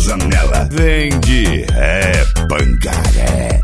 Zanella. Vem de Pangaré.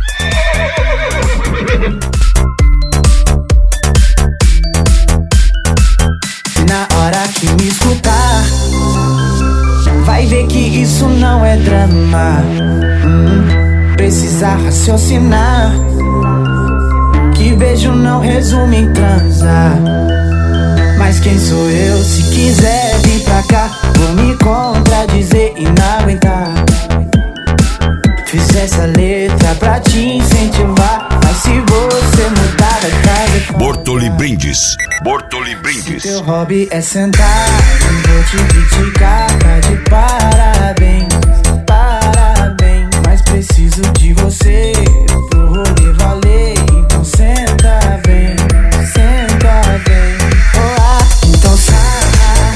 Na hora que me escutar, vai ver que isso não é drama. Precisa raciocinar, que beijo não resume em transar. Mas quem sou eu? Se quiser vir pra cá, vou me contradizer e não aguentar. Fiz essa letra pra te incentivar, mas se você mudar vai fazer falta. Bortoli Brindes. Bortoli Brindes. Se teu hobby é sentar, não vou te criticar, tá de parabéns, parabéns. Mas preciso de você pro rolê valer, então senta bem, senta bem. Olá, então sarra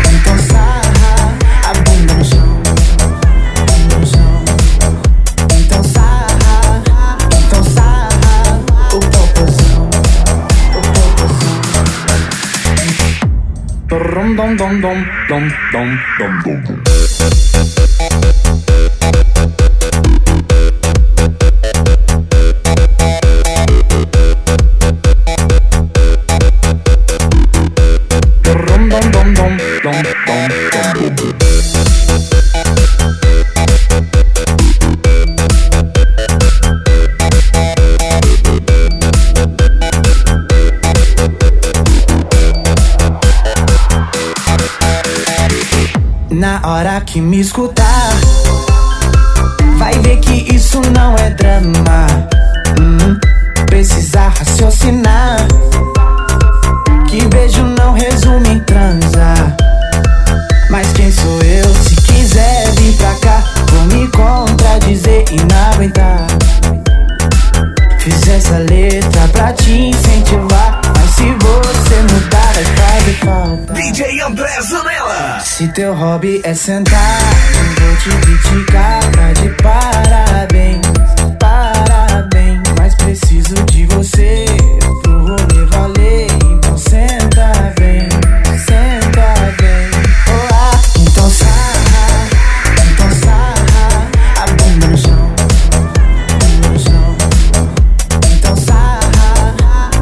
a bunda no chão, no chão. Então sarra o popozão, o popozão. Dom dom dom dom dom dom dom dom. Na hora que me escutar, vai ver que isso não é drama. Precisa raciocinar, que beijo não resume em transar. Mas quem sou eu? Se quiser vir pra cá, vou me contradizer e não aguentar. Fiz essa letra pra te incentivar, mas se você mudar vai fazer falta. DJ André Zanella. Se teu hobby é sentar, não vou te criticar, tá de parabéns, parabéns. Mas preciso de você pro rolê valer, então senta bem, senta bem. Olá, então sarra a bunda no chão, no chão. Então sarra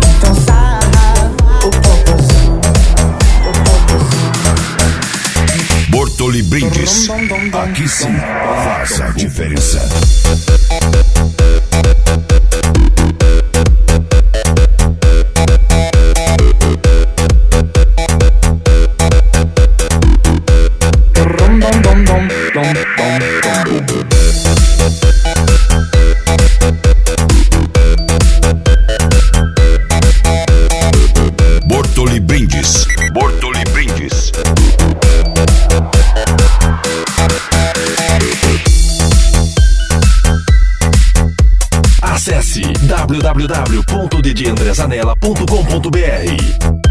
o popozão, o popozão. Bortoli Brindes. Aqui sim faz a diferença. Bortoli Brindes. Bortoli Brindes. Acesse www.djandrezanella.com.br.